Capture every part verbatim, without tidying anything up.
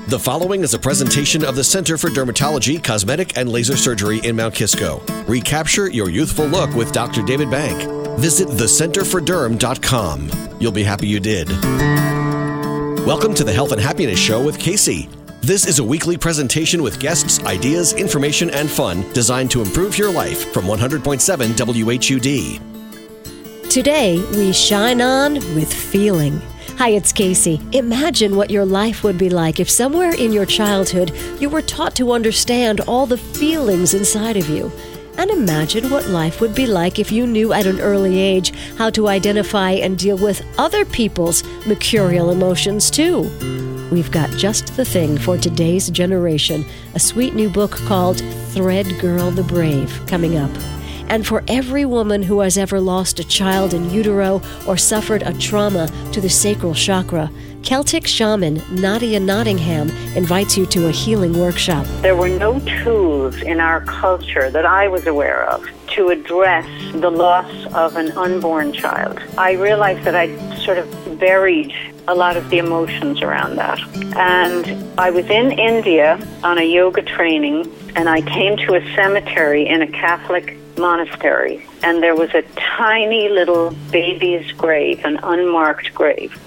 The following is a presentation of the Center for Dermatology, Cosmetic, and Laser Surgery in Mount Kisco. Recapture your youthful look with Doctor David Bank. Visit the center for derm dot com. You'll be happy you did. Welcome to the Health and Happiness Show with Casey. This is a weekly presentation with guests, ideas, information, and fun designed to improve your life from one hundred point seven W H U D. Today, we shine on with feeling. Hi, it's Casey. Imagine what your life would be like if somewhere in your childhood you were taught to understand all the feelings inside of you. And imagine what life would be like if you knew at an early age how to identify and deal with other people's mercurial emotions too. We've got just the thing for today's generation, a sweet new book called Thread Girl the Brave, coming up. And for every woman who has ever lost a child in utero or suffered a trauma to the sacral chakra, Celtic shaman Nadia Nottingham invites you to a healing workshop. There were no tools in our culture that I was aware of to address the loss of an unborn child. I realized that I sort of buried a lot of the emotions around that. And I was in India on a yoga training, and I came to a cemetery in a Catholic monastery, and there was a tiny little baby's grave, an unmarked grave.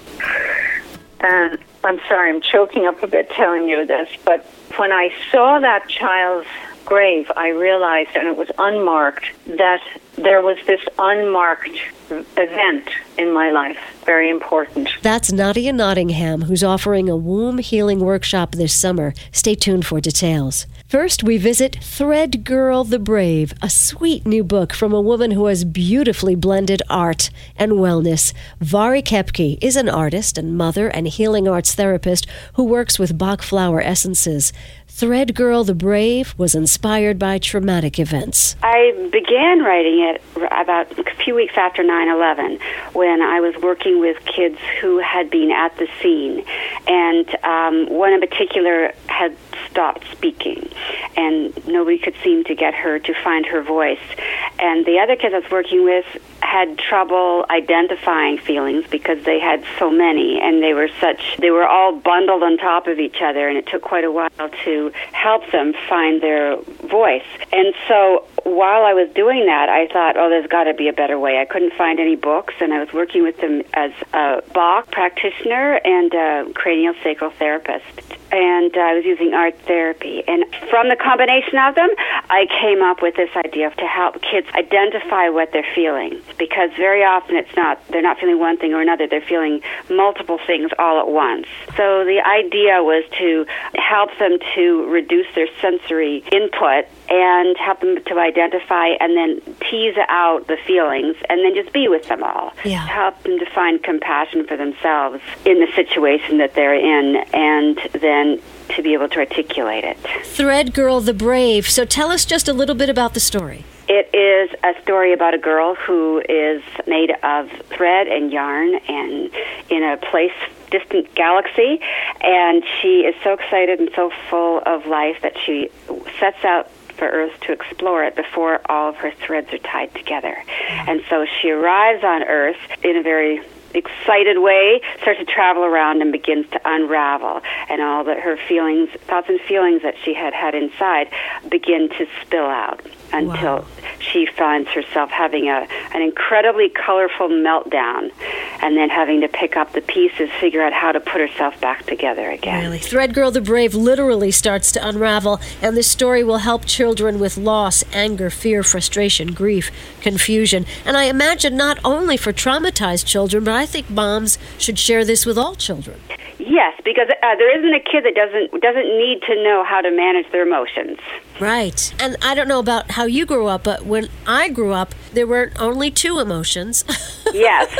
And I'm sorry, I'm choking up a bit telling you this, but when I saw that child's grave, I realized, and it was unmarked, that there was this unmarked event in my life, very important. That's Nadia Nottingham, who's offering a womb healing workshop this summer. Stay tuned for details. First, we visit Thread Girl the Brave, a sweet new book from a woman who has beautifully blended art and wellness. Vari Kepke is an artist and mother and healing arts therapist who works with Bach flower essences. Thread Girl the Brave was inspired by traumatic events. I began writing it about a few weeks after nine eleven, when I was working with kids who had been at the scene. And um, one in particular had stopped speaking, and nobody could seem to get her to find her voice. And the other kids I was working with had trouble identifying feelings because they had so many, and they were such, they were all bundled on top of each other, and it took quite a while to help them find their voice. And so while I was doing that, I thought, oh, there's got to be a better way. I couldn't find any books, and I was working with them as a Bach practitioner and a cranial sacral therapist. And uh, I was using art therapy. And from the combination of them, I came up with this idea to help kids identify what they're feeling. Because very often it's not, they're not feeling one thing or another, they're feeling multiple things all at once. So the idea was to help them to reduce their sensory input and help them to identify and then tease out the feelings and then just be with them all. Yeah. Help them to find compassion for themselves in the situation that they're in, and then to be able to articulate it. Thread Girl the Brave. So tell us just a little bit about the story. It is a story about a girl who is made of thread and yarn and in a place, distant galaxy, and she is so excited and so full of life that she sets out for Earth to explore it before all of her threads are tied together. And so she arrives on Earth in a very excited way, starts to travel around and begins to unravel, and all that her feelings, thoughts and feelings that she had had inside begin to spill out until wow. she finds herself having a an incredibly colorful meltdown, and then having to pick up the pieces, figure out how to put herself back together again. Really, Thread Girl the Brave literally starts to unravel, and this story will help children with loss, anger, fear, frustration, grief, confusion, and I imagine not only for traumatized children, but I think moms should share this with all children. Yes, because uh, there isn't a kid that doesn't doesn't need to know how to manage their emotions. Right. And I don't know about how you grew up, but when I grew up, there were only two emotions. Yes.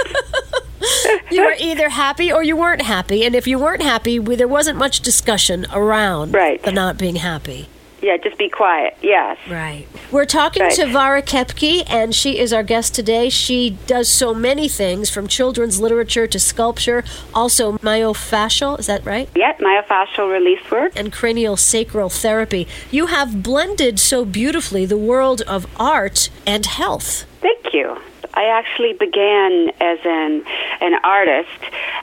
You were either happy or you weren't happy, and if you weren't happy, there wasn't much discussion around right. the not being happy. Yeah, just be quiet. Yes. Right. We're talking right. to Vari Kepke, and she is our guest today. She does so many things, from children's literature to sculpture, also myofascial, is that right? Yep, myofascial release work. And cranial sacral therapy. You have blended so beautifully the world of art and health. Thank you. I actually began as an an artist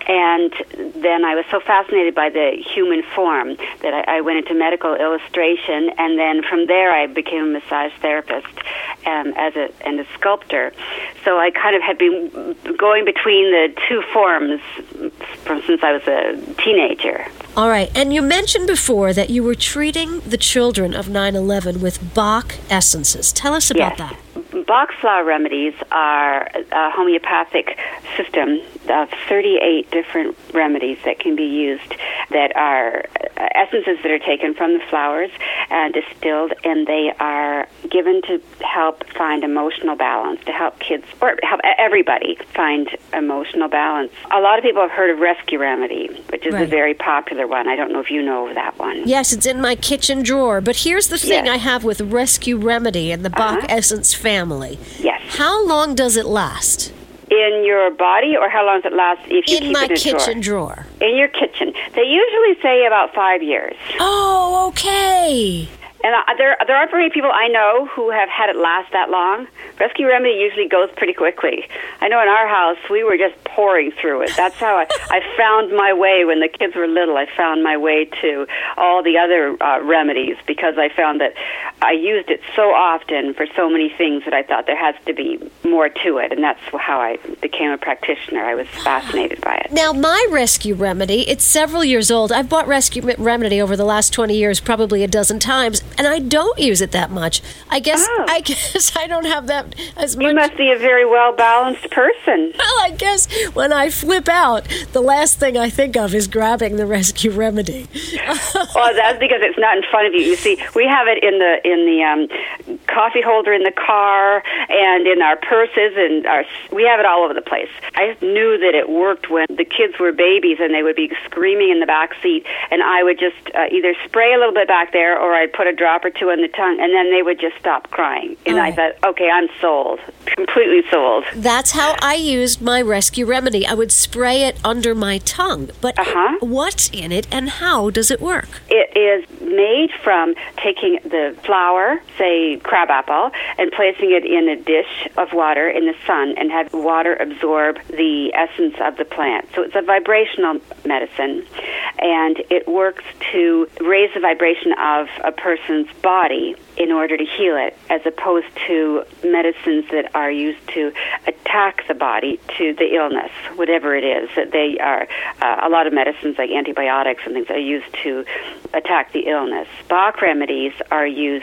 And then I was so fascinated by the human form that I, I went into medical illustration, and then from there I became a massage therapist um, as a and a sculptor. So I kind of had been going between the two forms from since I was a teenager. All right, and you mentioned before that you were treating the children of nine eleven with Bach essences. Tell us about yes. that. Bach flower remedies are a homeopathic system of thirty-eight different remedies that can be used that are essences that are taken from the flowers and distilled, and they are given to help find emotional balance, to help kids, or help everybody find emotional balance. A lot of people have heard of Rescue Remedy, which is right. a very popular one. I don't know if you know of that one. Yes, it's in my kitchen drawer, but here's the thing yes. I have with Rescue Remedy and the Bach uh-huh. Essence family. Yes. How long does it last? In your body, or how long does it last if you in keep my it in a kitchen drawer? drawer. In your kitchen. They usually say about five years. Oh, okay. And uh, there there aren't very many people I know who have had it last that long. Rescue Remedy usually goes pretty quickly. I know in our house, we were just pouring through it. That's how I, I found my way when the kids were little. I found my way to all the other uh, remedies because I found that I used it so often for so many things that I thought there has to be more to it. And that's how I became a practitioner. I was fascinated by it. Now, my Rescue Remedy, it's several years old. I've bought Rescue Remedy over the last twenty years probably a dozen times, and I don't use it that much. I guess oh. I guess I don't have that as much. You must be a very well-balanced person. Well, I guess when I flip out, the last thing I think of is grabbing the Rescue Remedy. Well, that's because it's not in front of you. You see, we have it in the in the um, coffee holder in the car and in our purses, and our we have it all over the place. I knew that it worked when the kids were babies and they would be screaming in the back seat, and I would just uh, either spray a little bit back there or I'd put a drop or two on the tongue, and then they would just stop crying. And right. I thought, okay, I'm sold. Completely sold. That's how I used my Rescue Remedy. I would spray it under my tongue. But uh-huh. what's in it and how does it work? It is made from taking the flower, say crabapple, and placing it in a dish of water in the sun and have water absorb the essence of the plant. So it's a vibrational medicine, and it works to raise the vibration of a person's body in order to heal it, as opposed to medicines that are used to attack the body to the illness, whatever it is. That they are uh, a lot of medicines like antibiotics and things are used to attack the illness. Bach remedies are used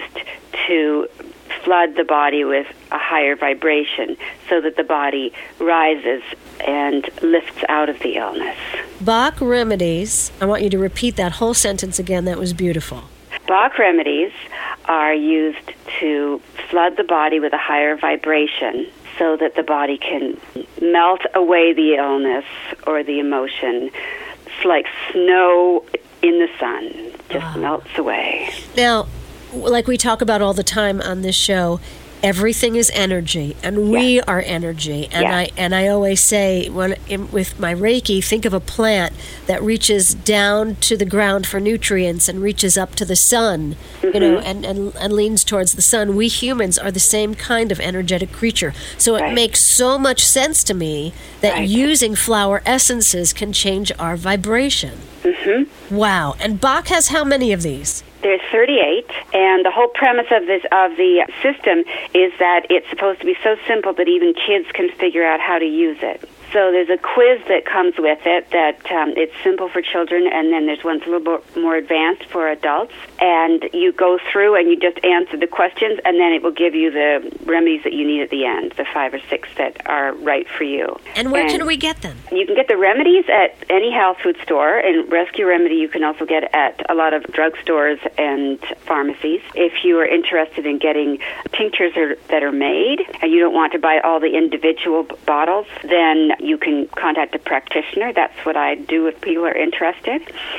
to flood the body with a higher vibration so that the body rises and lifts out of the illness. Bach remedies, I want you to repeat that whole sentence again. That was beautiful. Bach remedies are used to flood the body with a higher vibration so that the body can melt away the illness or the emotion. It's like snow in the sun, just wow. melts away. Now, like we talk about all the time on this show, everything is energy, and we yes. are energy. And yes. I and I always say, when in, with my Reiki, think of a plant that reaches down to the ground for nutrients and reaches up to the sun, mm-hmm. you know, and, and and leans towards the sun. We humans are the same kind of energetic creature. So it right. makes so much sense to me that right. using flower essences can change our vibration. Mm-hmm. Wow. And Bach has how many of these? There's thirty-eight, and the whole premise of this of the system is that it's supposed to be so simple that even kids can figure out how to use it. So there's a quiz that comes with it that um, it's simple for children, and then there's one that's a little bit more advanced for adults. And you go through and you just answer the questions, and then it will give you the remedies that you need at the end, the five or six that are right for you. And where and can we get them? You can get the remedies at any health food store, and Rescue Remedy you can also get at a lot of drugstores and pharmacies. If you are interested in getting tinctures are, that are made, and you don't want to buy all the individual b- bottles, then you can contact a practitioner. That's what I do if people are interested.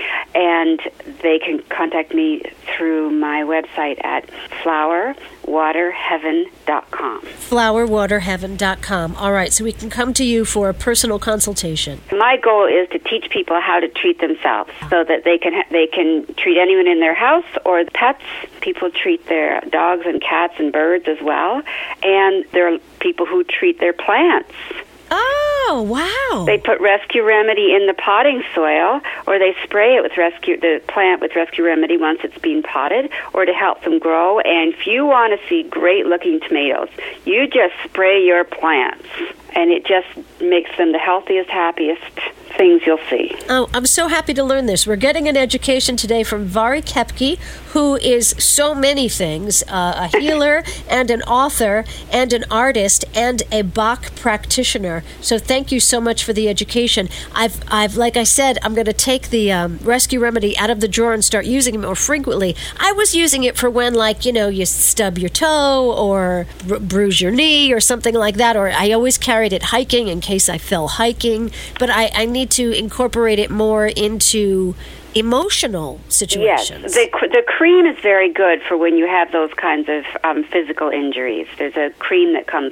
And they can contact me through my website at flower water heaven dot com. flower water heaven dot com. All right, so we can come to you for a personal consultation. My goal is to teach people how to treat themselves so that they can ha- they can treat anyone in their house or pets. People treat their dogs and cats and birds as well. And there are people who treat their plants. Oh, wow. They put Rescue Remedy in the potting soil, or they spray it with rescue the plant with Rescue Remedy once it's been potted, or to help them grow. And if you want to see great-looking tomatoes, you just spray your plants, and it just makes them the healthiest, happiest things you'll see. Oh, I'm so happy to learn this. We're getting an education today from Vari Kepke, who is so many things, uh, a healer and an author and an artist and a Bach practitioner. So thank you so much for the education. I've, I've, like I said, I'm going to take the um, Rescue Remedy out of the drawer and start using it more frequently. I was using it for when, like, you know, you stub your toe or bru- bruise your knee or something like that, or I always carried it hiking in case I fell hiking, but I, I need to incorporate it more into emotional situations. Yes, the, the cream is very good for when you have those kinds of um, physical injuries. There's a cream that comes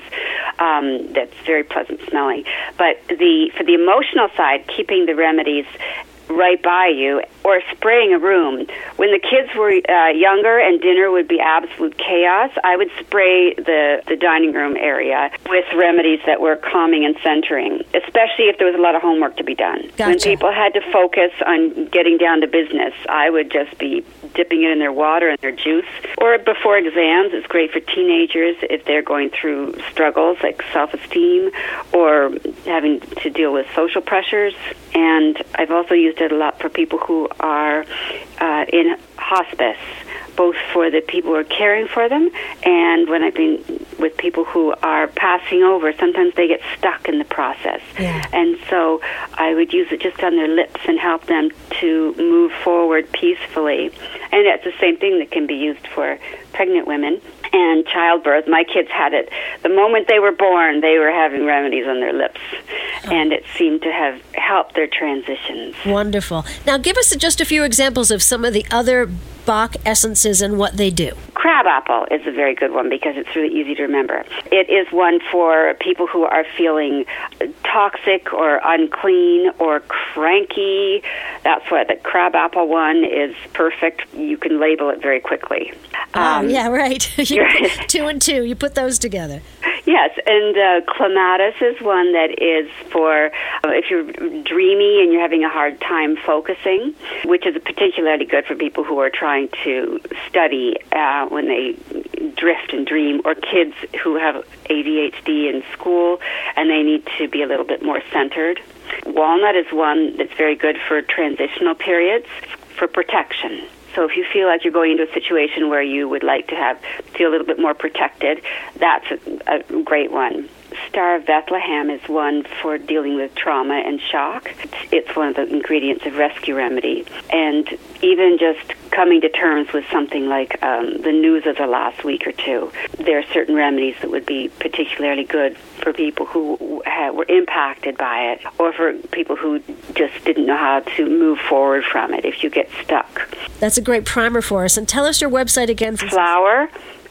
um, that's very pleasant smelling. But the for the emotional side, keeping the remedies right by you, or spraying a room. When the kids were uh, younger and dinner would be absolute chaos, I would spray the, the dining room area with remedies that were calming and centering, especially if there was a lot of homework to be done. Gotcha. When people had to focus on getting down to business, I would just be dipping it in their water and their juice. Or before exams, it's great for teenagers if they're going through struggles like self-esteem or having to deal with social pressures. And I've also used it a lot for people who are uh, in hospice, both for the people who are caring for them and when I've been with people who are passing over. Sometimes they get stuck in the process. Yeah. And so I would use it just on their lips and help them to move forward peacefully. And it's the same thing that can be used for pregnant women and childbirth. My kids had it. The moment they were born, they were having remedies on their lips, oh. and it seemed to have helped their transitions. Wonderful. Now give us just a few examples of some of the other Bach essences and what they do. Crabapple is a very good one because it's really easy to remember. It is one for people who are feeling toxic or unclean or cranky. That's why the crabapple one is perfect. You can label it very quickly. Um, oh, yeah, right. two and two, you put those together. Yes, and uh, clematis is one that is for uh, if you're dreamy and you're having a hard time focusing, which is particularly good for people who are trying to study uh, when they drift and dream, or kids who have A D H D in school and they need to be a little bit more centered. Walnut is one that's very good for transitional periods, for protection. So if you feel like you're going into a situation where you would like to have feel a little bit more protected, that's a, a great one. Star of Bethlehem is one for dealing with trauma and shock. It's one of the ingredients of Rescue Remedy. And even just coming to terms with something like um, the news of the last week or two, there are certain remedies that would be particularly good for people who ha- were impacted by it, or for people who just didn't know how to move forward from it if you get stuck. That's a great primer for us. And tell us your website again. Flower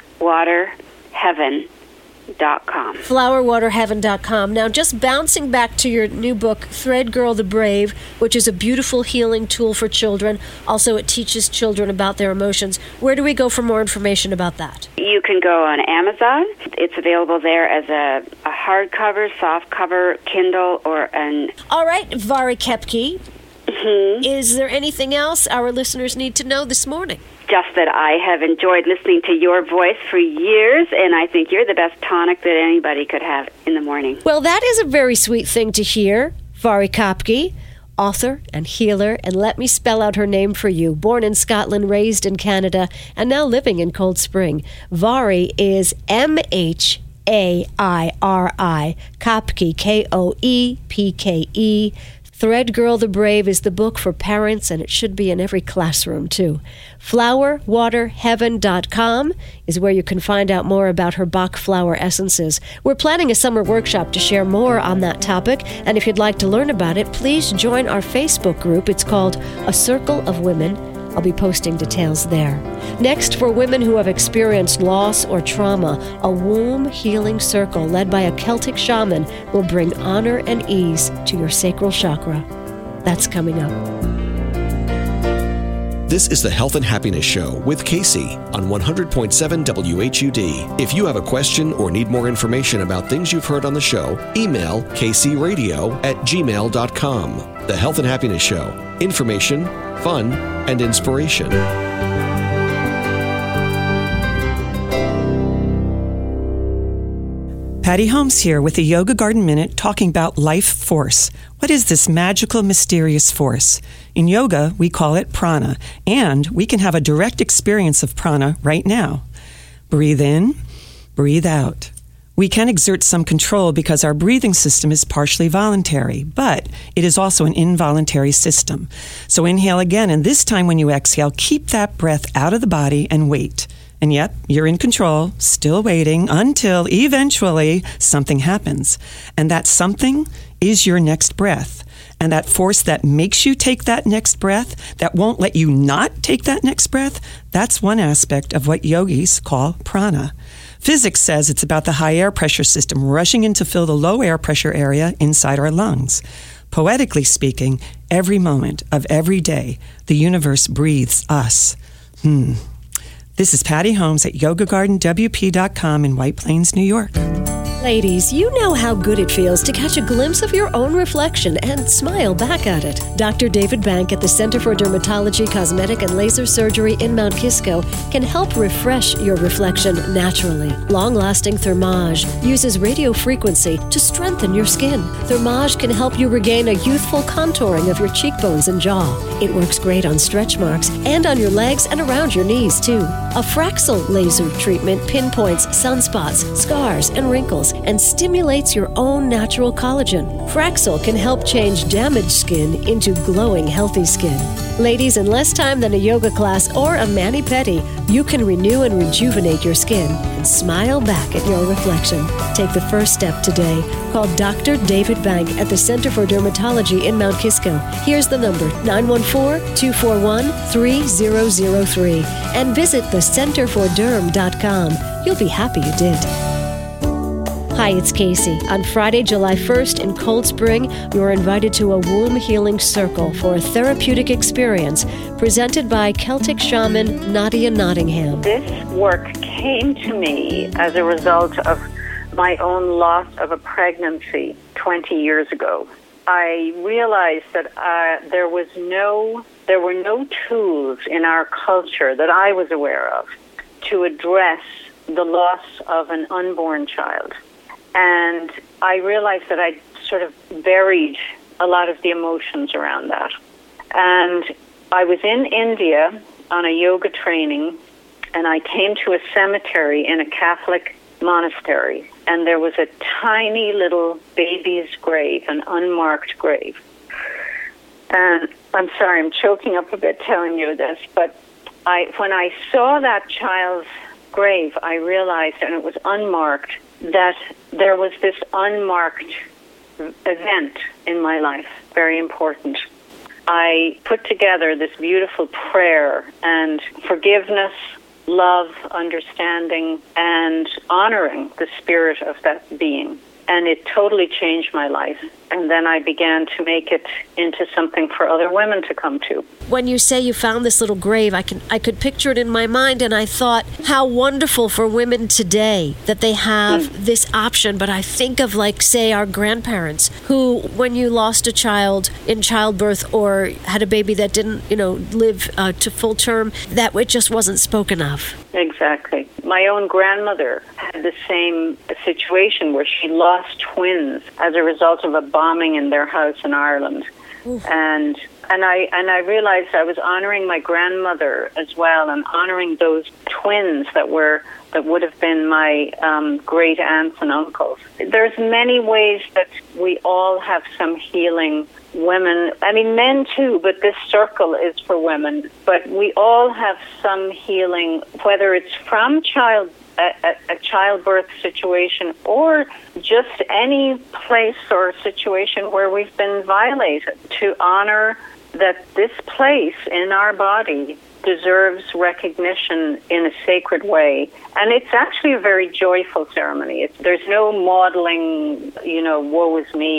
Water Heaven. Dot com. flower water heaven dot com. Now, just bouncing back to your new book, Thread Girl the Brave, which is a beautiful healing tool for children. Also, it teaches children about their emotions. Where do we go for more information about that? You can go on Amazon. It's available there as a, a hardcover, softcover, Kindle, or an... All right, Vari Kepke. Mm-hmm. Is there anything else our listeners need to know this morning? Just that I have enjoyed listening to your voice for years, and I think you're the best tonic that anybody could have in the morning. Well, that is a very sweet thing to hear. Vari Kepke, author and healer, and let me spell out her name for you. Born in Scotland, raised in Canada, and now living in Cold Spring. Vari is M H A I R I, Kepke, K O E P K E. Thread Girl the Brave is the book for parents, and it should be in every classroom, too. flower water heaven dot com is where you can find out more about her Bach flower essences. We're planning a summer workshop to share more on that topic, and if you'd like to learn about it, please join our Facebook group. It's called A Circle of Women. I'll be posting details there. Next, for women who have experienced loss or trauma, a womb healing circle led by a Celtic shaman will bring honor and ease to your sacral chakra. That's coming up. This is the Health and Happiness Show with Casey on one hundred point seven W H U D. If you have a question or need more information about things you've heard on the show, email kcradio at gmail dot com. The Health and Happiness Show. Information, fun, and inspiration. Patty Holmes here with the Yoga Garden Minute talking about life force. What is this magical, mysterious force? In yoga, we call it prana, and we can have a direct experience of prana right now. Breathe in, breathe out. We can exert some control because our breathing system is partially voluntary, but it is also an involuntary system. So inhale again, and this time when you exhale, keep that breath out of the body and wait. And yep, you're in control, still waiting until eventually something happens. And that something is your next breath. And that force that makes you take that next breath, that won't let you not take that next breath, that's one aspect of what yogis call prana. Physics says it's about the high air pressure system rushing in to fill the low air pressure area inside our lungs. Poetically speaking, every moment of every day, the universe breathes us. Hmm. This is Patty Holmes at yoga garden w p dot com in White Plains, New York. Ladies, you know how good it feels to catch a glimpse of your own reflection and smile back at it. Doctor David Bank at the Center for Dermatology, Cosmetic, and Laser Surgery in Mount Kisco can help refresh your reflection naturally. Long-lasting Thermage uses radio frequency to strengthen your skin. Thermage can help you regain a youthful contouring of your cheekbones and jaw. It works great on stretch marks and on your legs and around your knees, too. A Fraxel laser treatment pinpoints sunspots, scars, and wrinkles and stimulates your own natural collagen. Fraxel can help change damaged skin into glowing, healthy skin. Ladies, in less time than a yoga class or a mani-pedi, you can renew and rejuvenate your skin and smile back at your reflection. Take the first step today. Call Doctor David Bank at the Center for Dermatology in Mount Kisco. Here's the number, nine one four, two four one, three zero zero three. And visit the center for derm dot com. You'll be happy you did. Hi, it's Casey. On Friday, July first in Cold Spring, you are invited to a womb healing circle for a therapeutic experience presented by Celtic shaman Nadia Nottingham. This work came to me as a result of my own loss of a pregnancy twenty years ago. I realized that uh, there was no, there were no tools in our culture that I was aware of to address the loss of an unborn child. And I realized that I sort of buried a lot of the emotions around that. And I was in India on a yoga training, and I came to a cemetery in a Catholic monastery, and there was a tiny little baby's grave, an unmarked grave. And I'm sorry, I'm choking up a bit telling you this, but I, when I saw that child's grave, I realized, and it was unmarked, that there was this unmarked event in my life, very important. I put together this beautiful prayer and forgiveness, love, understanding, and honoring the spirit of that being. And it totally changed my life. And then I began to make it into something for other women to come to. When you say you found this little grave, I can I could picture it in my mind, and I thought how wonderful for women today that they have mm. this option. But I think of, like, say, our grandparents who, when you lost a child in childbirth or had a baby that didn't, you know, live uh, to full term, that it just wasn't spoken of. Exactly. My own grandmother had the same situation where she lost twins as a result of a bombing in their house in Ireland. Oof. And and I and I realized I was honoring my grandmother as well, and honoring those twins that were that would have been my um, great aunts and uncles. There's many ways that we all have some healing. Women, I mean men too, but this circle is for women. But we all have some healing, whether it's from child a, a, a childbirth situation or just any place or situation where we've been violated, to honor that this place in our body deserves recognition in a sacred way. And it's actually a very joyful ceremony. It's, there's no maudling, you know, woe is me.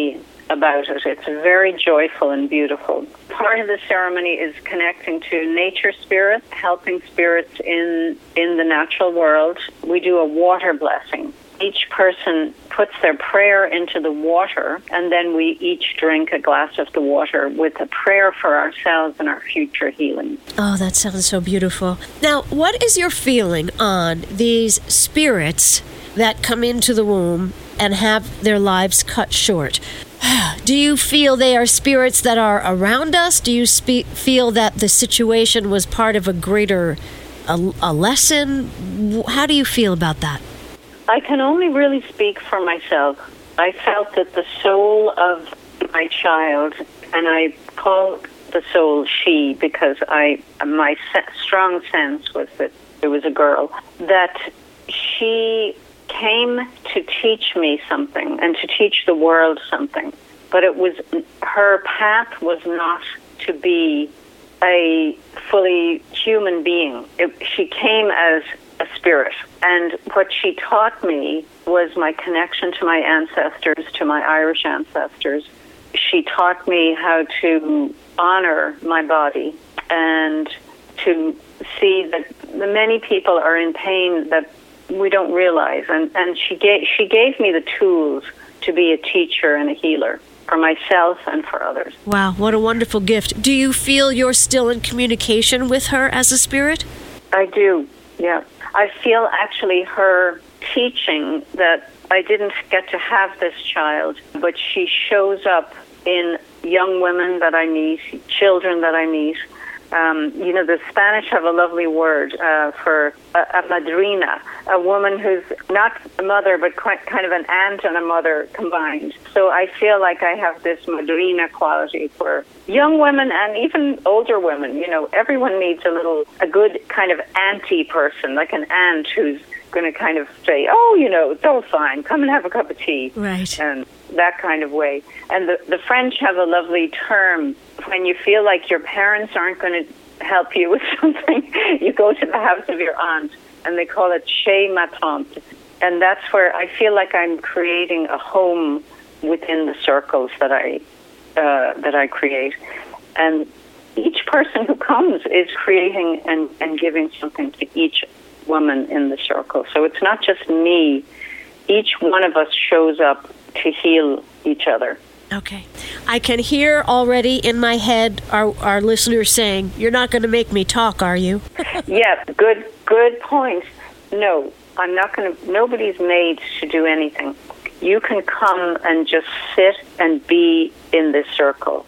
about it. It's very joyful and beautiful. Part of the ceremony is connecting to nature spirits, helping spirits in in the natural world. We do a water blessing. Each person puts their prayer into the water, and then we each drink a glass of the water with a prayer for ourselves and our future healing. Oh, that sounds so beautiful. Now, what is your feeling on these spirits that come into the womb and have their lives cut short? Do you feel they are spirits that are around us? Do you spe- feel that the situation was part of a greater a, a lesson? How do you feel about that? I can only really speak for myself. I felt that the soul of my child, and I call the soul she because I my se- strong sense was that it was a girl, that she came to teach me something and to teach the world something. But it was, her path was not to be a fully human being. It, she came as a spirit. And what she taught me was my connection to my ancestors, to my Irish ancestors. She taught me how to honor my body and to see that the many people are in pain that we don't realize. And, and she gave, she gave me the tools to be a teacher and a healer for myself and for others. Wow, what a wonderful gift. Do you feel you're still in communication with her as a spirit? I do, yeah. I feel actually her teaching that I didn't get to have this child, but she shows up in young women that I meet, children that I meet. Um, you know, the Spanish have a lovely word uh, for a, a madrina, a woman who's not a mother, but quite kind of an aunt and a mother combined. So I feel like I have this madrina quality for young women and even older women. You know, everyone needs a little, a good kind of auntie person, like an aunt who's going to kind of say, oh, you know, it's all fine, come and have a cup of tea. Right. And that kind of way. And the, the French have a lovely term. When you feel like your parents aren't going to help you with something, you go to the house of your aunt, and they call it chez ma tante. And that's where I feel like I'm creating a home within the circles that I uh, that I create. And each person who comes is creating and, and giving something to each woman in the circle. So it's not just me. Each one of us shows up to heal each other. Okay. I can hear already in my head our, our listeners saying, you're not going to make me talk, are you? Yeah, good good point. No, I'm not going to, nobody's made to do anything. You can come and just sit and be in this circle.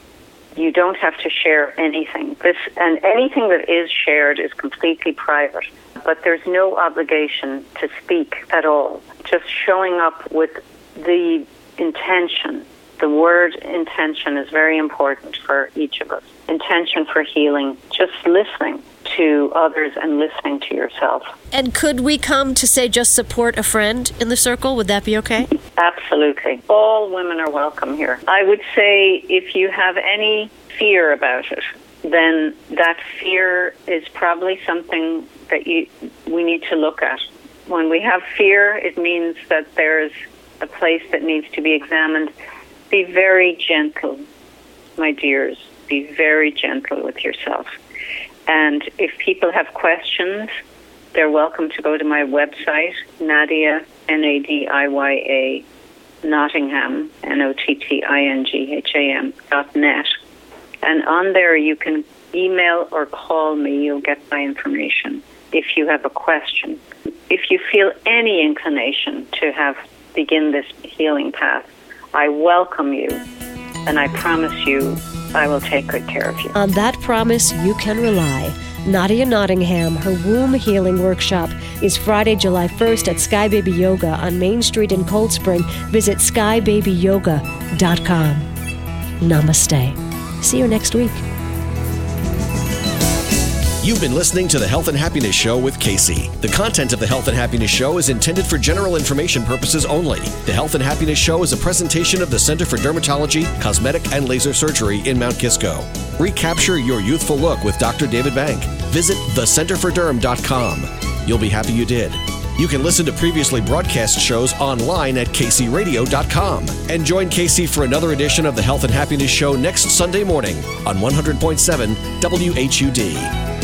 You don't have to share anything. This and anything that is shared is completely private. But there's no obligation to speak at all. Just showing up with the intention. The word intention is very important for each of us. Intention for healing. Just listening to others and listening to yourself. And could we come to say just support a friend in the circle? Would that be okay? Absolutely. All women are welcome here. I would say if you have any fear about it, then that fear is probably something that you we need to look at. When we have fear, it means that there's a place that needs to be examined. Be very gentle, my dears. Be very gentle with yourself. And if people have questions, they're welcome to go to my website, Nadia, N A D I Y A, Nottingham, N O T T I N G H A M, dot net. And on there you can email or call me. You'll get my information if you have a question. If you feel any inclination to have begin this healing path, I welcome you, and I promise you I will take good care of you. On that promise, you can rely. Nadia Nottingham, her womb healing workshop is Friday, July first at Sky Baby Yoga on Main Street in Cold Spring. Visit sky baby yoga dot com. Namaste. See you next week. You've been listening to the Health and Happiness Show with Casey. The content of the Health and Happiness Show is intended for general information purposes only. The Health and Happiness Show is a presentation of the Center for Dermatology, Cosmetic, and Laser Surgery in Mount Kisco. Recapture your youthful look with Doctor David Bank. Visit the center for derm dot com. You'll be happy you did. You can listen to previously broadcast shows online at K C radio dot com. And join Casey for another edition of the Health and Happiness Show next Sunday morning on one hundred point seven W H U D.